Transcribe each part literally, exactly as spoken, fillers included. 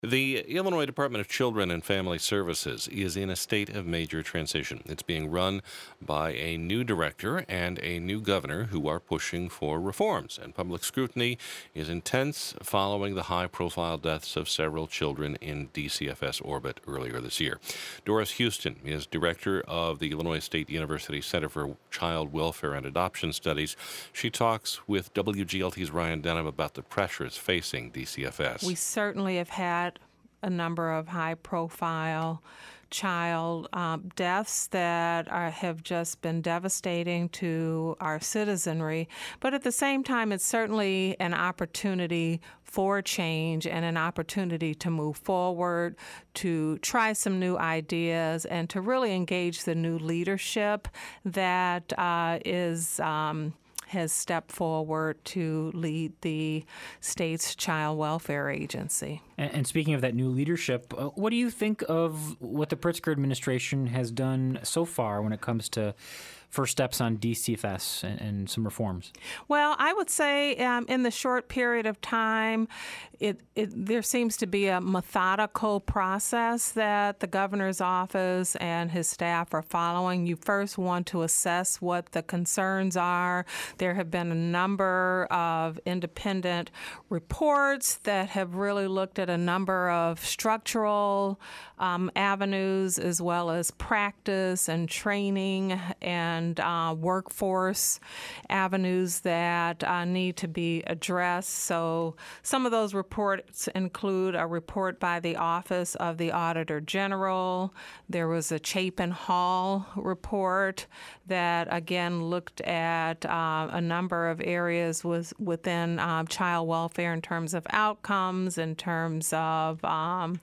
The Illinois Department of Children and Family Services is in a state of major transition. It's being run by a new director and a new governor who are pushing for reforms, and public scrutiny is intense following the high-profile deaths of several children in D C F S orbit earlier this year. Doris Houston is director of the Illinois State University Center for Child Welfare and Adoption Studies. She talks with W G L T's Ryan Denham about the pressures facing D C F S. We certainly have had a number of high-profile child um, deaths that are, have just been devastating to our citizenry. But at the same time, it's certainly an opportunity for change and an opportunity to move forward, to try some new ideas, and to really engage the new leadership that uh, is um, has stepped forward to lead the state's child welfare agency. And, and speaking of that new leadership, uh, what do you think of what the Pritzker administration has done so far when it comes to first steps on D C F S and, and some reforms? Well, I would say um, in the short period of time, it, it there seems to be a methodical process that the governor's office and his staff are following. You first want to assess what the concerns are. There have been a number of independent reports that have really looked at a number of structural um, avenues as well as practice and training and and uh, workforce avenues that uh, need to be addressed. So some of those reports include a report by the Office of the Auditor General. There was a Chapin Hall report that, again, looked at uh, a number of areas was within uh, child welfare in terms of outcomes, in terms of um,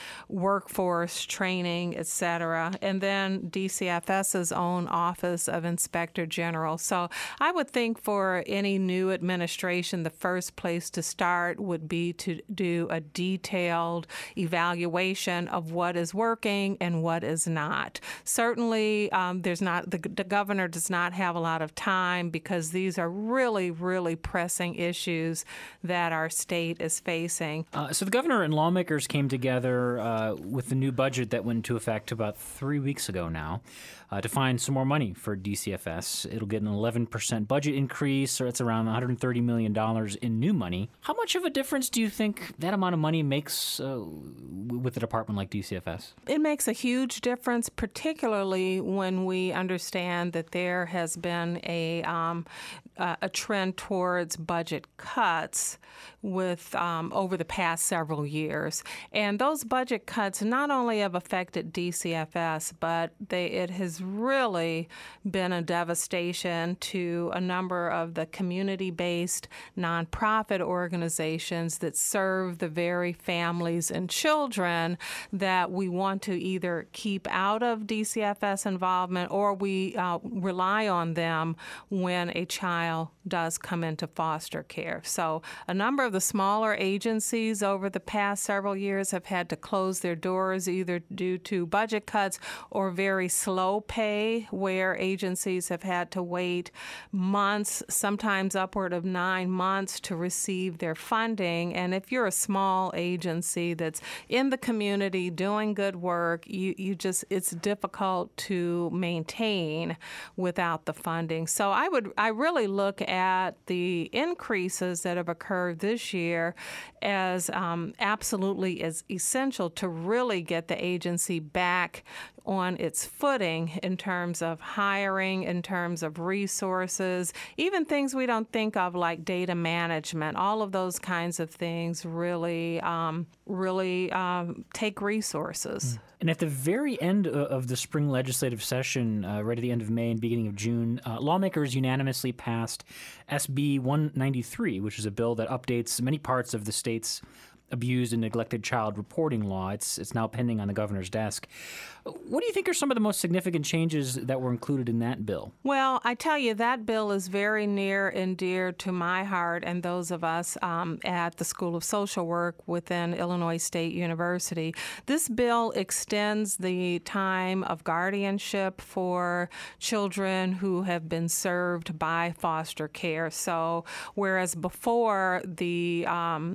workforce training, et cetera, and then D C F S's own Office of Inspector General. So I would think for any new administration, the first place to start would be to do a detailed evaluation of what is working and what is not. Certainly, um, there's not the, the governor does not have a lot of time because these are really, really pressing issues that our state is facing. Uh, so the governor and lawmakers came together uh, with the new budget that went into effect about three weeks ago now uh, to find some more money for D C F S. It'll get an eleven percent budget increase, or it's around one hundred thirty million dollars in new money. How much of a difference do you think that amount of money makes uh, with a department like D C F S? It makes a huge difference, particularly when we understand that there has been a um, uh, a trend towards budget cuts with um, over the past several years. And those budget cuts not only have affected D C F S, but they, it has really been a devastation to a number of the community-based nonprofit organizations that serve the very families and children that we want to either keep out of D C F S involvement or we uh, rely on them when a child does come into foster care. So a number of the smaller agencies over the past several years have had to close their doors either due to budget cuts or very slow pay, where agencies have had to wait months, sometimes upward of nine months to receive their funding. And if you're a small agency that's in the community doing good work, you, you just it's difficult to maintain without the funding. So I would I really look at the increases that have occurred this year as um, absolutely as essential to really get the agency back on its footing in terms of hiring, in terms of resources, even things we don't think of like data management. All of those kinds of things really, um, really um, take resources. And at the very end of the spring legislative session, uh, right at the end of May and beginning of June, uh, lawmakers unanimously passed S B one ninety-three, which is a bill that updates many parts of the state's abused and neglected child reporting law. It's it's now pending on the governor's desk. What do you think are some of the most significant changes that were included in that bill? Well, I tell you, that bill is very near and dear to my heart and those of us um, at the School of Social Work within Illinois State University. This bill extends the time of guardianship for children who have been served by foster care. So whereas before the um,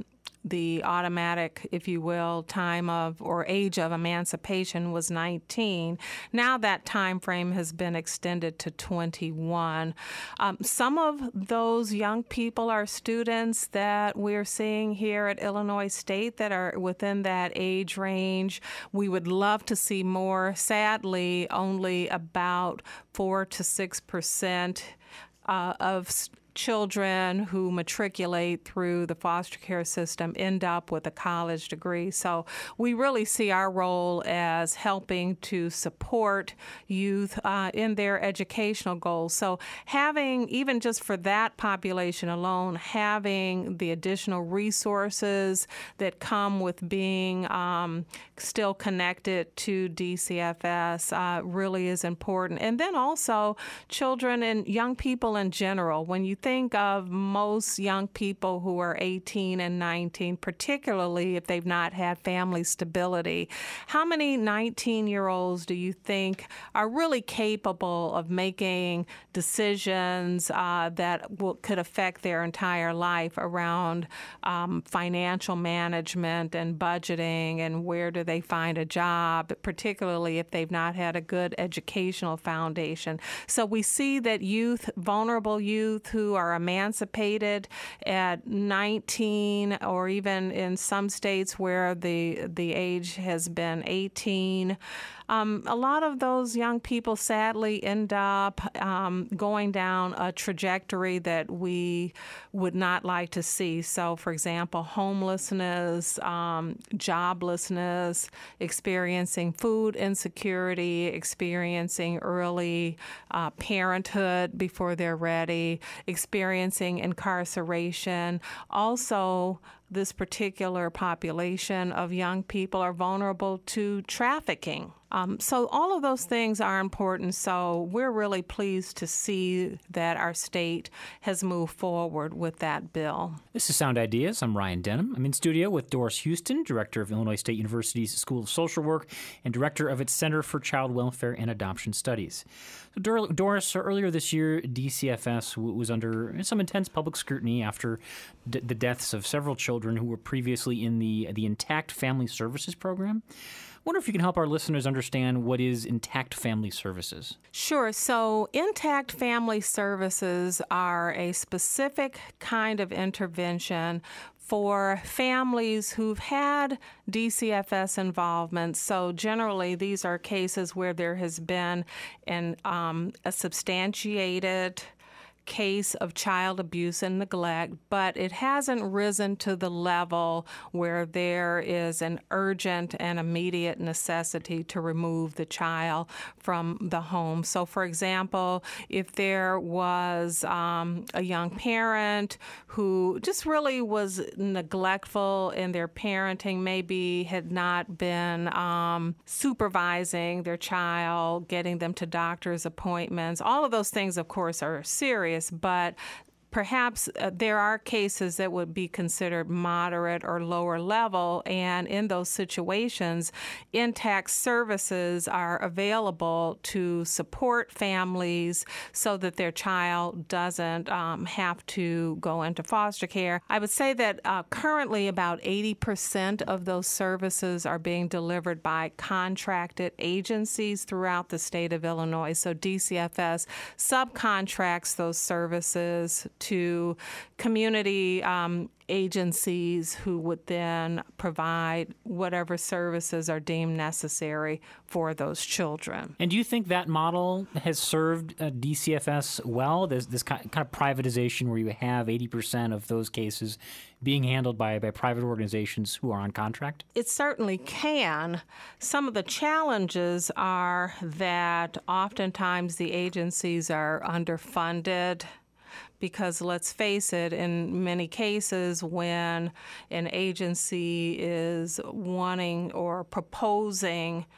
the automatic, if you will, time of or age of emancipation was nineteen. Now that time frame has been extended to twenty-one. Um, some of those young people are students that we're seeing here at Illinois State that are within that age range. We would love to see more. Sadly, only about four to six percent uh, of st- children who matriculate through the foster care system end up with a college degree. So we really see our role as helping to support youth uh, in their educational goals. So having, even just for that population alone, having the additional resources that come with being um, still connected to D C F S uh, really is important. And then also children and young people in general. When you think of most young people who are eighteen and nineteen, particularly if they've not had family stability, how many nineteen-year-olds do you think are really capable of making decisions uh, that will, could affect their entire life around um, financial management and budgeting and where do they find a job, particularly if they've not had a good educational foundation? So we see that youth, vulnerable youth who are emancipated at nineteen, or even in some states where the the age has been eighteen. Um, a lot of those young people sadly end up um, going down a trajectory that we would not like to see. So, for example, homelessness, um, joblessness, experiencing food insecurity, experiencing early uh, parenthood before they're ready, experiencing incarceration. Also, this particular population of young people are vulnerable to trafficking. Um, so all of those things are important. So we're really pleased to see that our state has moved forward with that bill. This is Sound Ideas. I'm Ryan Denham. I'm in studio with Doris Houston, director of Illinois State University's School of Social Work and director of its Center for Child Welfare and Adoption Studies. So Dor- Doris, earlier this year, D C F S w- was under some intense public scrutiny after d- the deaths of several children who were previously in the the Intact Family Services program. I wonder if you can help our listeners understand what is Intact Family Services. Sure. So Intact Family Services are a specific kind of intervention for families who've had D C F S involvement. So generally, these are cases where there has been an, um, a substantiated case of child abuse and neglect, but it hasn't risen to the level where there is an urgent and immediate necessity to remove the child from the home. So, for example, if there was um, a young parent who just really was neglectful in their parenting, maybe had not been um, supervising their child, getting them to doctor's appointments, all of those things, of course, are serious. But perhaps uh, there are cases that would be considered moderate or lower level, and in those situations, Intact services are available to support families so that their child doesn't um, have to go into foster care. I would say that uh, currently about eighty percent of those services are being delivered by contracted agencies throughout the state of Illinois. So D C F S subcontracts those services to community um, agencies who would then provide whatever services are deemed necessary for those children. And do you think that model has served uh, D C F S well? There's this kind of privatization where you have eighty percent of those cases being handled by, by private organizations who are on contract? It certainly can. Some of the challenges are that oftentimes the agencies are underfunded, because let's face it, in many cases when an agency is wanting or proposing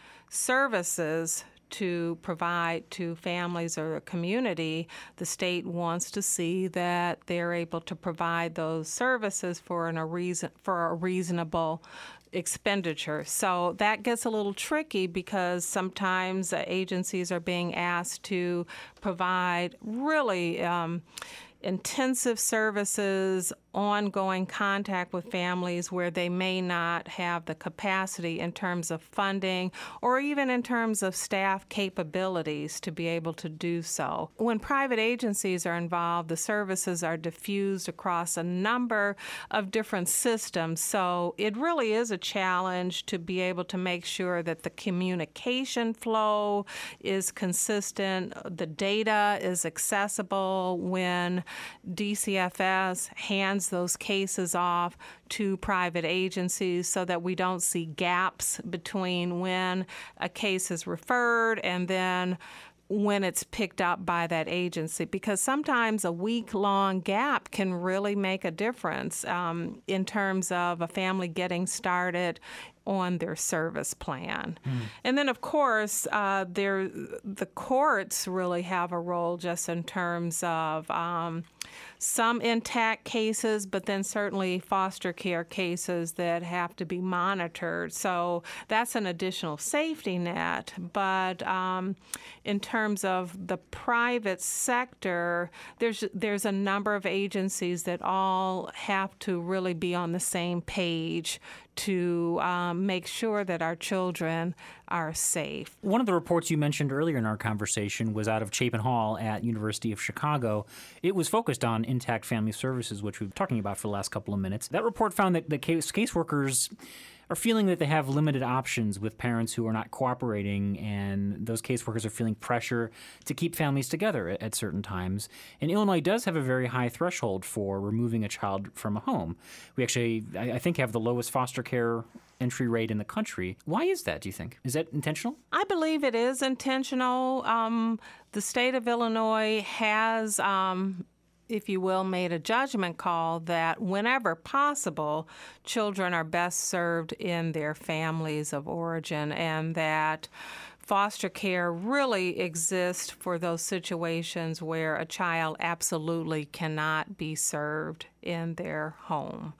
services to provide to families or a community, the state wants to see that they're able to provide those services for an, a reason for a reasonable expenditure. So that gets a little tricky because sometimes uh, agencies are being asked to provide really um, intensive services, ongoing contact with families where they may not have the capacity in terms of funding or even in terms of staff capabilities to be able to do so. When private agencies are involved, the services are diffused across a number of different systems, so it really is a challenge to be able to make sure that the communication flow is consistent, the data is accessible when D C F S hands those cases off to private agencies so that we don't see gaps between when a case is referred and then when it's picked up by that agency, because sometimes a week-long gap can really make a difference um, in terms of a family getting started on their service plan. Mm. And then, of course, uh, there the courts really have a role just in terms of um, some intact cases, but then certainly foster care cases that have to be monitored. So that's an additional safety net. But um, in terms of the private sector, there's there's a number of agencies that all have to really be on the same page to um, make sure that our children are safe. One of the reports you mentioned earlier in our conversation was out of Chapin Hall at University of Chicago. It was focused on intact family services, which we've been talking about for the last couple of minutes. That report found that the case caseworkers are feeling that they have limited options with parents who are not cooperating, and those caseworkers are feeling pressure to keep families together at, at certain times. And Illinois does have a very high threshold for removing a child from a home. We actually, I, I think, have the lowest foster care entry rate in the country. Why is that, do you think? Is that intentional? I believe it is intentional. Um, the state of Illinois has um, if you will, made a judgment call that whenever possible, children are best served in their families of origin, and that foster care really exists for those situations where a child absolutely cannot be served in their home.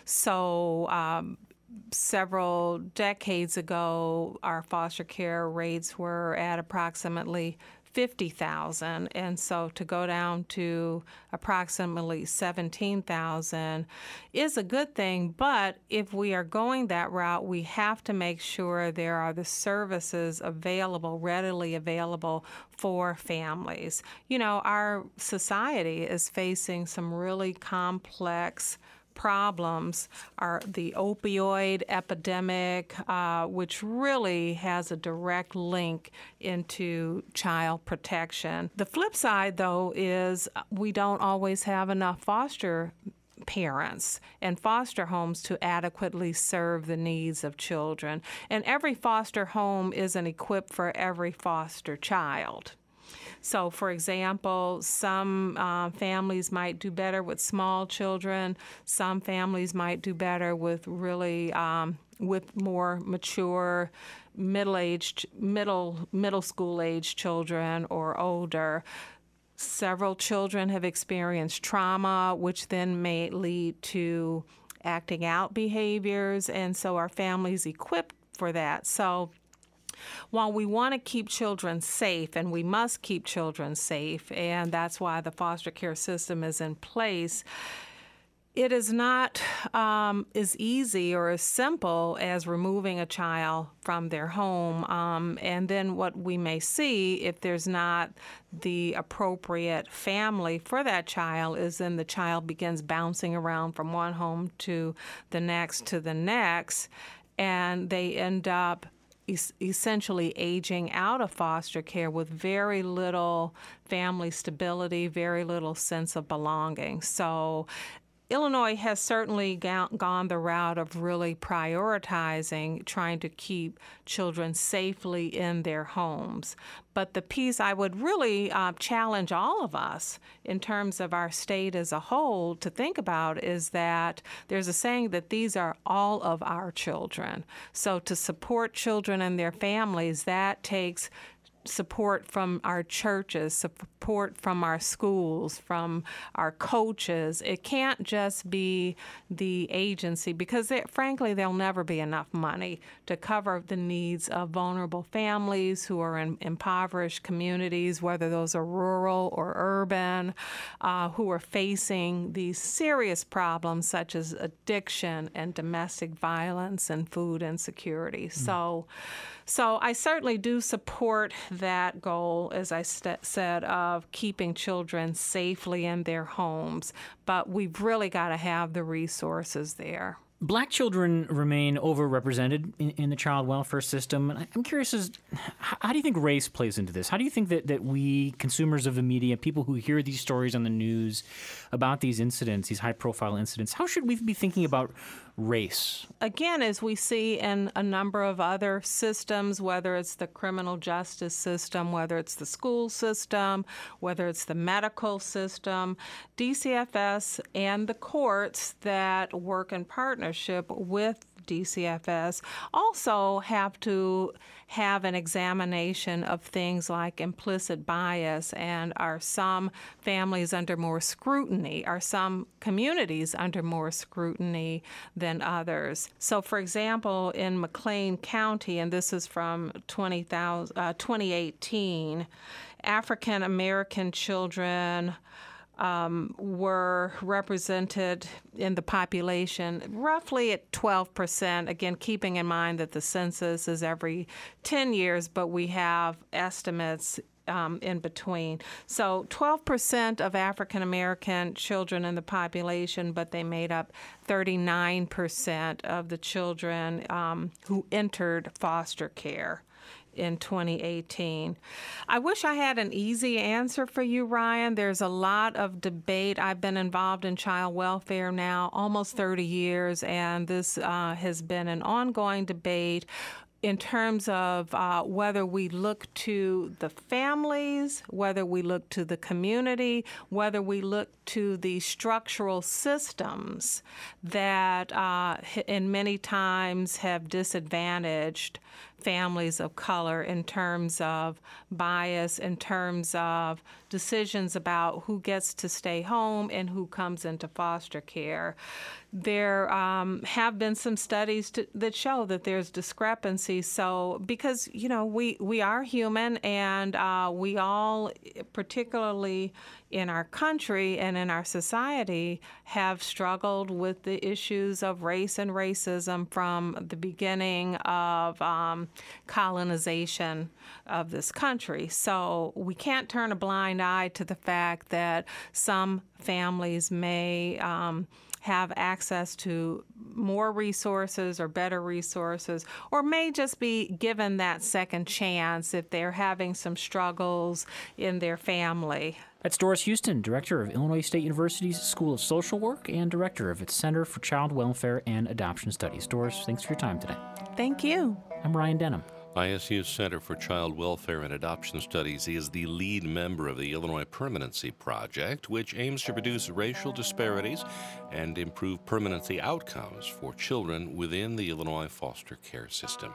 So um, several decades ago, our foster care rates were at approximately fifty thousand, and so to go down to approximately seventeen thousand is a good thing, but if we are going that route, we have to make sure there are the services available, readily available for families. You know, our society is facing some really complex problems. Are the opioid epidemic, uh, which really has a direct link into child protection. The flip side, though, is we don't always have enough foster parents and foster homes to adequately serve the needs of children. And every foster home isn't equipped for every foster child. So, for example, some uh, families might do better with small children. Some families might do better with really um, with more mature, middle-aged, middle middle school-age children or older. Several children have experienced trauma, which then may lead to acting out behaviors, and so our families equipped for that. So, while we want to keep children safe, and we must keep children safe, and that's why the foster care system is in place, it is not um, as easy or as simple as removing a child from their home. Um, and then what we may see, if there's not the appropriate family for that child, is then the child begins bouncing around from one home to the next to the next, and they end up essentially aging out of foster care with very little family stability, very little sense of belonging. So Illinois has certainly gone the route of really prioritizing trying to keep children safely in their homes. But the piece I would really uh, challenge all of us in terms of our state as a whole to think about is that there's a saying that these are all of our children. So to support children and their families, that takes support from our churches, support from our schools, from our coaches. It can't just be the agency because, they, frankly, there'll never be enough money to cover the needs of vulnerable families who are in impoverished communities, whether those are rural or urban, uh, who are facing these serious problems such as addiction and domestic violence and food insecurity. Mm. So, so I certainly do support that goal, as I st- said, of keeping children safely in their homes, but we've really got to have the resources there. Black children remain overrepresented in, in the child welfare system. And I'm curious, as, how do you think race plays into this? How do you think that, that we, consumers of the media, people who hear these stories on the news about these incidents, these high-profile incidents, how should we be thinking about race? Again, as we see in a number of other systems, whether it's the criminal justice system, whether it's the school system, whether it's the medical system, D C F S and the courts that work in partnership with D C F S also have to have an examination of things like implicit bias, and are some families under more scrutiny? Are some communities under more scrutiny than others? So, for example, in McLean County, and this is from twenty eighteen, African American children Um, were represented in the population roughly at twelve percent, again, keeping in mind that the census is every ten years, but we have estimates um, in between. So twelve percent of African American children in the population, but they made up thirty-nine percent of the children um, who entered foster care in twenty eighteen. I wish I had an easy answer for you, Ryan. There's a lot of debate. I've been involved in child welfare now almost thirty years, and this uh, has been an ongoing debate in terms of uh, whether we look to the families, whether we look to the community, whether we look to the structural systems that uh, in many times have disadvantaged families of color in terms of bias, in terms of decisions about who gets to stay home and who comes into foster care. There um, have been some studies to, that show that there's discrepancy. So, because, you know, we, we are human, and uh, we all, particularly in our country and in our society, have struggled with the issues of race and racism from the beginning of um, colonization of this country. So we can't turn a blind eye to the fact that some families may um, have access to more resources or better resources, or may just be given that second chance if they're having some struggles in their family. That's Doris Houston, Director of Illinois State University's School of Social Work and Director of its Center for Child Welfare and Adoption Studies. Doris, thanks for your time today. Thank you. I'm Ryan Denham. I S U's Center for Child Welfare and Adoption Studies is the lead member of the Illinois Permanency Project, which aims to reduce racial disparities and improve permanency outcomes for children within the Illinois foster care system.